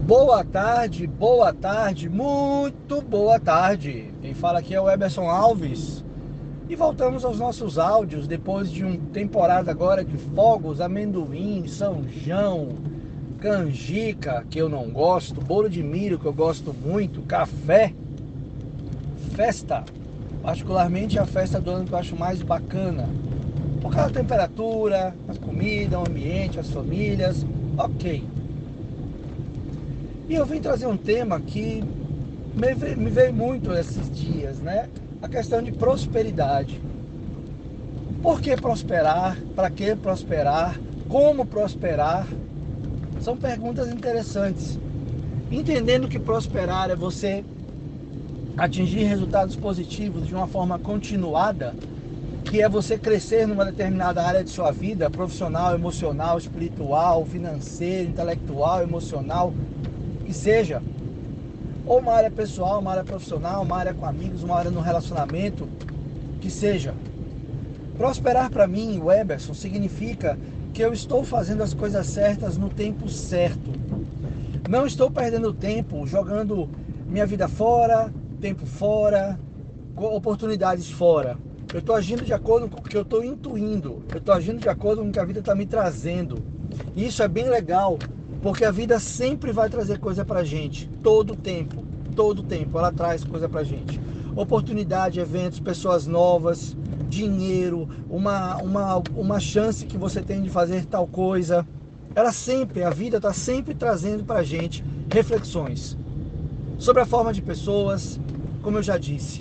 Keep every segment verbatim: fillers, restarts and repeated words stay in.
Boa tarde, boa tarde, muito boa tarde. Quem fala aqui é o Eberson Alves. E voltamos aos nossos áudios depois de uma temporada agora de fogos, amendoim, São João, canjica, que eu não gosto, bolo de milho, que eu gosto muito, café, festa. Particularmente a festa do ano que eu acho mais bacana. Por causa da temperatura, a comida, o ambiente, as famílias, ok. E eu vim trazer um tema que me veio, me veio muito esses dias, né? A questão de prosperidade. Por que prosperar? Para que prosperar? Como prosperar? São perguntas interessantes. Entendendo que prosperar é você atingir resultados positivos de uma forma continuada, que é você crescer numa determinada área de sua vida, profissional, emocional, espiritual, financeira, intelectual, emocional, que seja, ou uma área pessoal, uma área profissional, uma área com amigos, uma área no relacionamento, que seja. Prosperar para mim, o Eberson, significa que eu estou fazendo as coisas certas no tempo certo. Não estou perdendo tempo jogando minha vida fora, tempo fora, oportunidades fora. Eu estou agindo de acordo com o que eu estou intuindo. Eu estou agindo de acordo com o que a vida está me trazendo. E isso é bem legal, porque a vida sempre vai trazer coisa pra gente. Todo tempo, todo tempo ela traz coisa pra gente. Oportunidade, eventos, pessoas novas, dinheiro, uma, uma, uma chance que você tem de fazer tal coisa. Ela sempre, a vida está sempre trazendo pra gente reflexões sobre a forma de pessoas, como eu já disse.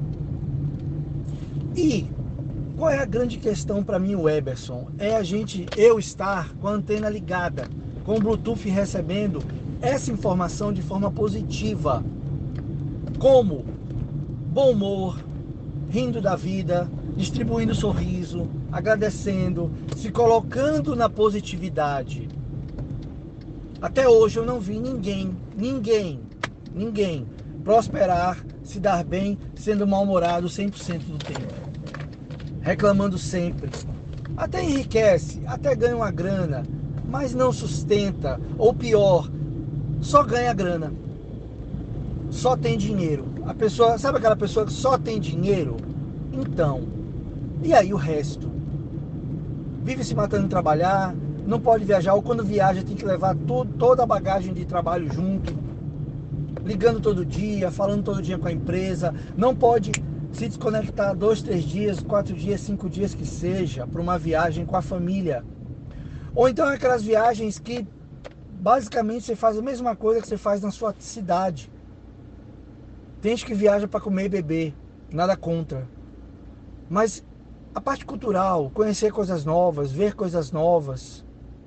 E qual é a grande questão para mim, o Eberson? É a gente, eu estar com a antena ligada, com o Bluetooth recebendo essa informação de forma positiva. Como? Bom humor, rindo da vida, distribuindo sorriso, agradecendo, se colocando na positividade. Até hoje eu não vi ninguém, ninguém, ninguém prosperar, se dar bem, sendo mal-humorado cem por cento do tempo. Reclamando sempre. Até enriquece, até ganha uma grana, mas não sustenta, ou pior, só ganha grana. Só tem dinheiro. A pessoa, sabe aquela pessoa que só tem dinheiro? Então, e aí o resto? Vive se matando de trabalhar, não pode viajar, ou quando viaja tem que levar tudo, toda a bagagem de trabalho junto, ligando todo dia, falando todo dia com a empresa, não pode se desconectar dois, três dias, quatro dias, cinco dias que seja, para uma viagem com a família. Ou então aquelas viagens que basicamente você faz a mesma coisa que você faz na sua cidade. Tem gente que viaja para comer e beber, nada contra. Mas a parte cultural, conhecer coisas novas, ver coisas novas.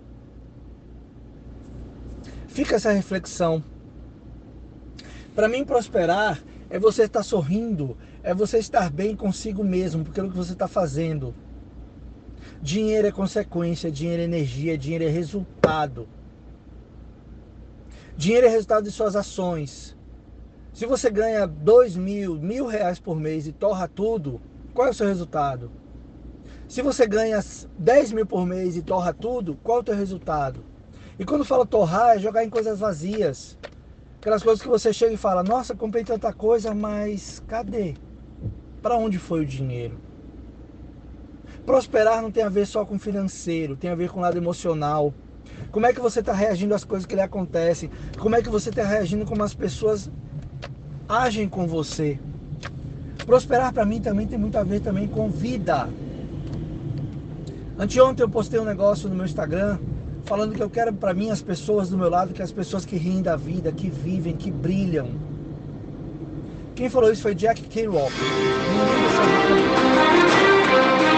Fica essa reflexão. Para mim, prosperar é você estar sorrindo, é você estar bem consigo mesmo, porque é o que você está fazendo. Dinheiro é consequência, dinheiro é energia, dinheiro é resultado. Dinheiro é resultado de suas ações. Se você ganha dois mil, mil reais por mês e torra tudo, qual é o seu resultado? Se você ganha dez mil por mês e torra tudo, qual é o teu resultado? E quando fala torrar, é jogar em coisas vazias. Aquelas coisas que você chega e fala, nossa, comprei tanta coisa, mas cadê? Para onde foi o dinheiro? Prosperar não tem a ver só com financeiro, tem a ver com o lado emocional. Como é que você está reagindo às coisas que lhe acontecem? Como é que você está reagindo como as pessoas agem com você? Prosperar para mim também tem muito a ver também com vida. Anteontem eu postei um negócio no meu Instagram falando que eu quero para mim as pessoas do meu lado, que as pessoas que riem da vida, que vivem, que brilham. Quem falou isso foi Jack Kerouac.